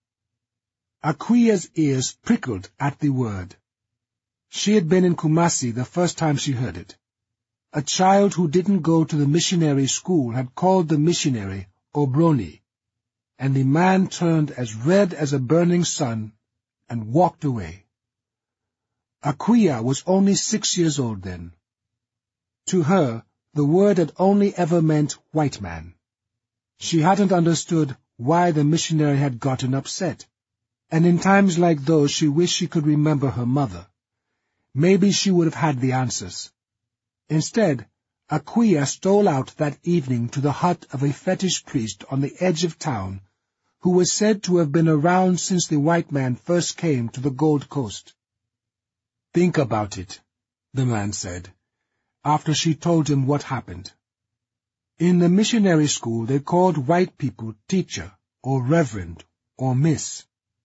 Akua's ears prickled at the word. She had been in Kumasi the first time she heard it. A child who didn't go to the missionary school had called the missionary Obroni, and the man turned as red as a burning sun and walked away. Akua was only 6 years old then. To her, the word had only ever meant white man. She hadn't understood why the missionary had gotten upset, and in times like those she wished she could remember her mother. Maybe she would have had the answers. Instead, Akua stole out that evening to the hut of a fetish priest on the edge of town, who was said to have been around since the white man first came to the Gold Coast. "Think about it," the man said, after she told him what happened. In the missionary school they called white people teacher, or reverend, or miss.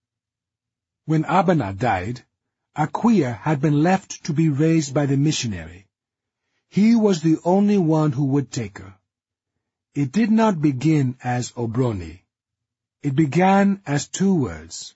When Abana died, Akua had been left to be raised by the missionary. He was the only one who would take her. It did not begin as Obroni. It began as 2 words,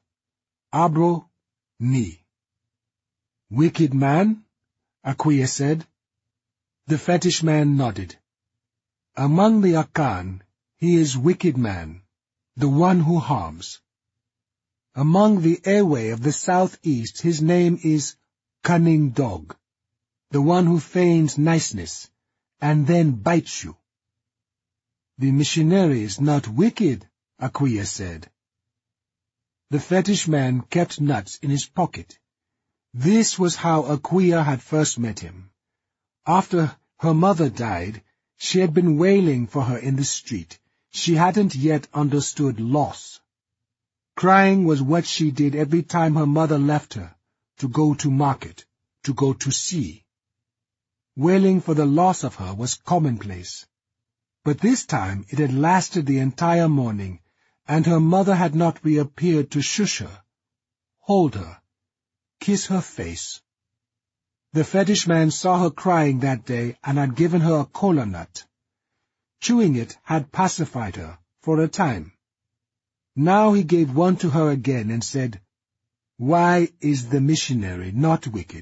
Abro-ni. "Wicked man?" Akua said. The fetish man nodded. Among the Akan, he is wicked man, the one who harms. Among the Ewe of the southeast, his name is cunning dog, the one who feigns niceness, and then bites you. The missionary is not wicked, Aquia said. The fetish man kept nuts in his pocket. This was how Aquia had first met him. After her mother died, she had been wailing for her in the street. She hadn't yet understood loss. Crying was what she did every time her mother left her, to go to market, to go to sea. Wailing for the loss of her was commonplace. But this time it had lasted the entire morning, and her mother had not reappeared to shush her, hold her, kiss her face. The fetish man saw her crying that day and had given her a kola nut. Chewing it had pacified her for a time. Now he gave one to her again and said, "Why is the missionary not wicked?"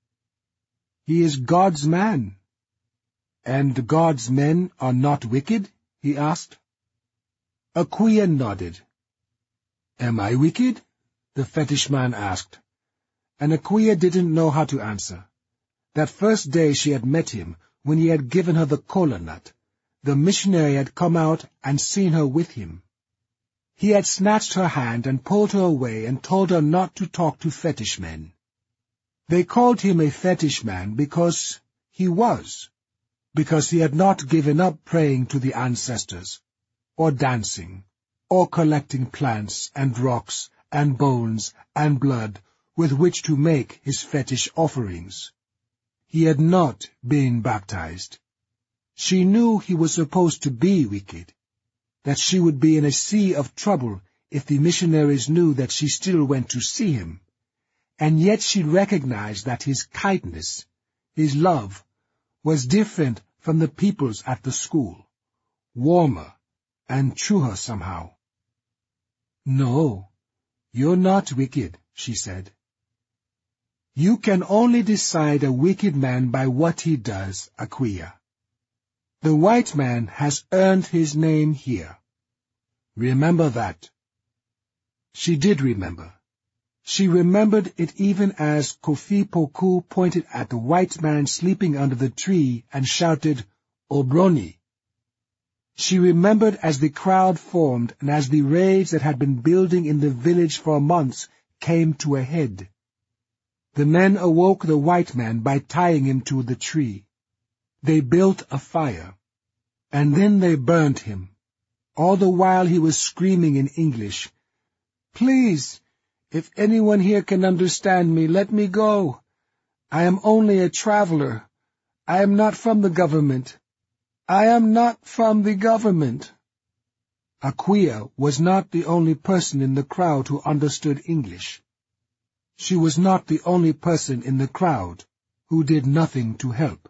"He is God's man." "And God's men are not wicked?" he asked. Aquia nodded. "Am I wicked?" the fetish man asked. And Aquia didn't know how to answer. That first day she had met him, when he had given her the kola nut, the missionary had come out and seen her with him. He had snatched her hand and pulled her away and told her not to talk to fetish men. They called him a fetish man because he was, because he had not given up praying to the ancestors, or dancing, or collecting plants and rocks and bones and blood with which to make his fetish offerings. He had not been baptized. She knew he was supposed to be wicked, that she would be in a sea of trouble if the missionaries knew that she still went to see him, and yet she recognized that his kindness, his love, was different from the people's at the school, warmer and truer somehow. "No, you're not wicked," she said. "You can only decide a wicked man by what he does, Aquia. The white man has earned his name here. Remember that." She did remember. She remembered it even as Kofi Poku pointed at the white man sleeping under the tree and shouted, "Obroni." She remembered as the crowd formed and as the raids that had been building in the village for months came to a head. The men awoke the white man by tying him to the tree. They built a fire, and then they burned him, all the while he was screaming in English, "Please, if anyone here can understand me, let me go. I am only a traveler. I am not from the government. I am not from the government." Aquia was not the only person in the crowd who understood English. She was not the only person in the crowd who did nothing to help.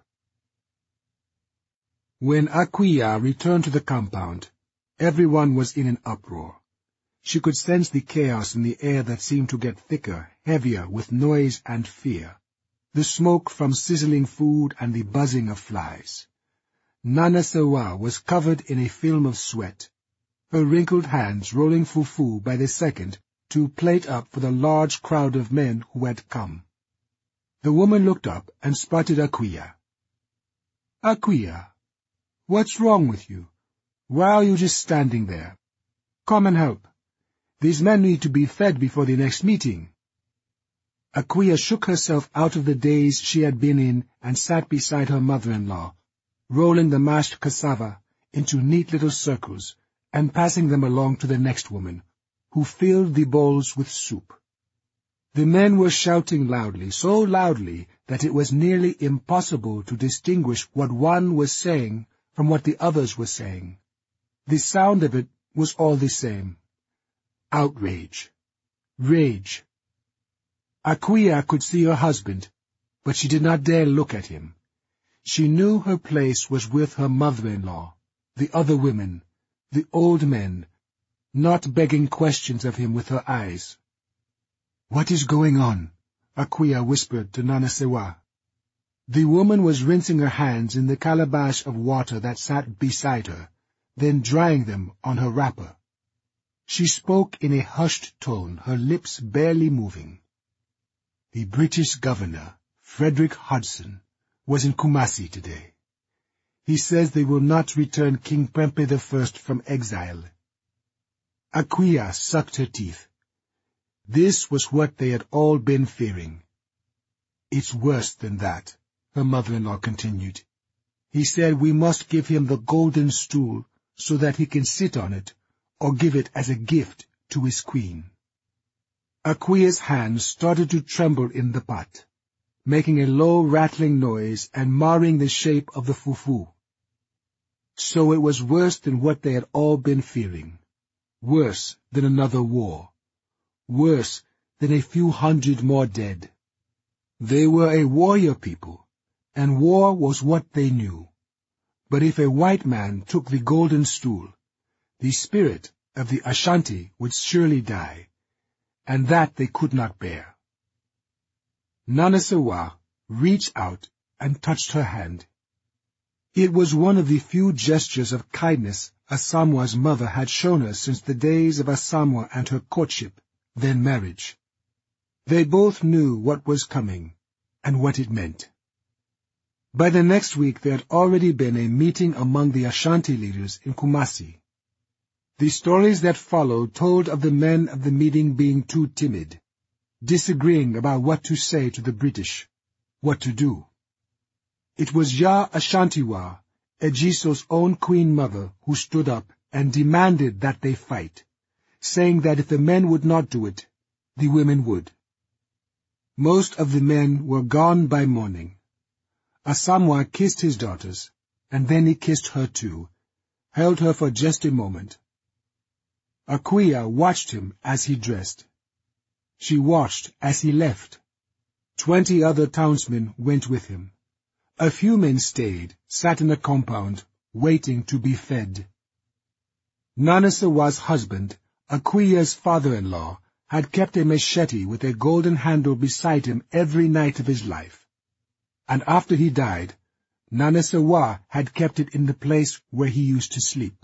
When Aquia returned to the compound, everyone was in an uproar. She could sense the chaos in the air that seemed to get thicker, heavier with noise and fear, the smoke from sizzling food and the buzzing of flies. Nana Sewa was covered in a film of sweat, her wrinkled hands rolling fufu by the second to plate up for the large crowd of men who had come. The woman looked up and spotted Aquia. "Aquia, what's wrong with you? Why are you just standing there? Come and help. These men need to be fed before the next meeting." Aquia shook herself out of the daze she had been in and sat beside her mother-in-law, rolling the mashed cassava into neat little circles and passing them along to the next woman, who filled the bowls with soup. The men were shouting loudly, so loudly that it was nearly impossible to distinguish what one was saying from what the others were saying. The sound of it was all the same. Outrage. Rage. Aquia could see her husband, but she did not dare look at him. She knew her place was with her mother-in-law, the other women, the old men, not begging questions of him with her eyes. "What is going on?" Aquia whispered to Nana Sewa. The woman was rinsing her hands in the calabash of water that sat beside her, then drying them on her wrapper. She spoke in a hushed tone, her lips barely moving. The British governor, Frederick Hodgson, was in Kumasi today. He says they will not return King Prempeh I from exile. Aquia sucked her teeth. This was what they had all been fearing. It's worse than that, her mother-in-law continued. He said we must give him the golden stool so that he can sit on it, or give it as a gift to his queen. Aquia's hands started to tremble in the pot, making a low rattling noise and marring the shape of the fufu. So it was worse than what they had all been fearing. Worse than another war. Worse than a few hundred more dead. They were a warrior people, and war was what they knew. But if a white man took the golden stool, the spirit of the Ashanti would surely die, and that they could not bear. Nana Sawa reached out and touched her hand. It was one of the few gestures of kindness Asamoah's mother had shown her since the days of Asamoah and her courtship, then marriage. They both knew what was coming, and what it meant. By the next week there had already been a meeting among the Ashanti leaders in Kumasi. The stories that followed told of the men of the meeting being too timid, disagreeing about what to say to the British, what to do. It was Ya Ashantiwa, Ejiso's own queen mother, who stood up and demanded that they fight, saying that if the men would not do it, the women would. Most of the men were gone by morning. Asamoah kissed his daughters, and then he kissed her too, held her for just a moment. Aquia watched him as he dressed. She watched as he left. 20 other townsmen went with him. A few men stayed, sat in the compound, waiting to be fed. Nana Sawa's husband, Aquia's father-in-law, had kept a machete with a golden handle beside him every night of his life. And after he died, Nana Sawa had kept it in the place where he used to sleep.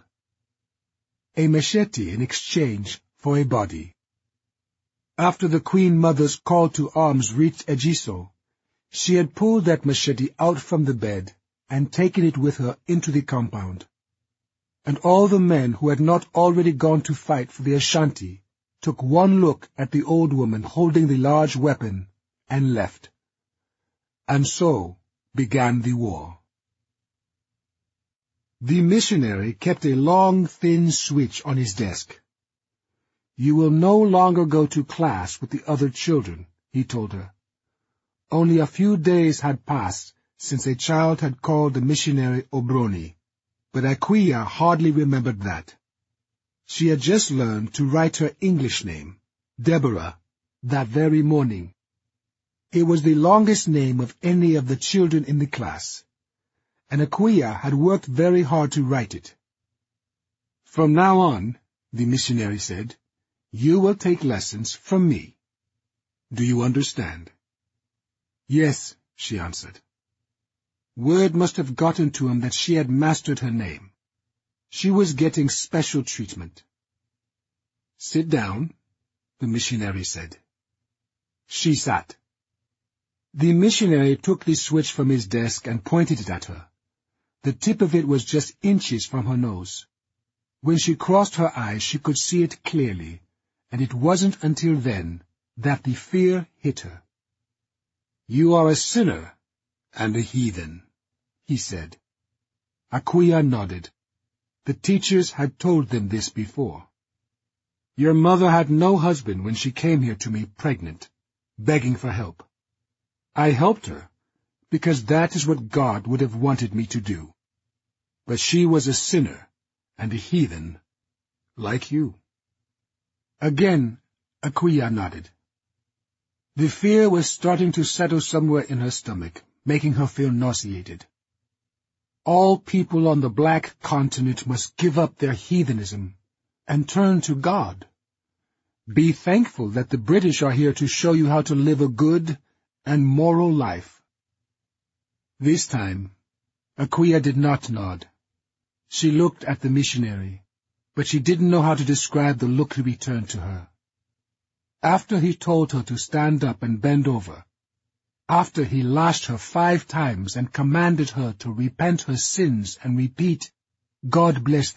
A machete in exchange for a body. After the Queen Mother's call to arms reached Ejiso, she had pulled that machete out from the bed and taken it with her into the compound. And all the men who had not already gone to fight for the Ashanti took one look at the old woman holding the large weapon and left. And so began the war. The missionary kept a long, thin switch on his desk. "You will no longer go to class with the other children," he told her. Only a few days had passed since a child had called the missionary Obroni, but Aquia hardly remembered that. She had just learned to write her English name, Deborah, that very morning. It was the longest name of any of the children in the class, and Aquia had worked very hard to write it. "From now on," the missionary said, "you will take lessons from me. Do you understand?" "Yes," she answered. Word must have gotten to him that she had mastered her name. She was getting special treatment. "Sit down," the missionary said. She sat. The missionary took the switch from his desk and pointed it at her. The tip of it was just inches from her nose. When she crossed her eyes, she could see it clearly, and it wasn't until then that the fear hit her. "You are a sinner and a heathen," he said. Aquia nodded. The teachers had told them this before. "Your mother had no husband when she came here to me pregnant, begging for help. I helped her, because that is what God would have wanted me to do. But she was a sinner and a heathen, like you." Again, Aquia nodded. The fear was starting to settle somewhere in her stomach, making her feel nauseated. All people on the black continent must give up their heathenism and turn to God. Be thankful that the British are here to show you how to live a good and moral life. This time, Aquia did not nod. She looked at the missionary, but she didn't know how to describe the look he returned to her. After he told her to stand up and bend over, after he lashed her 5 times and commanded her to repent her sins and repeat, "God bless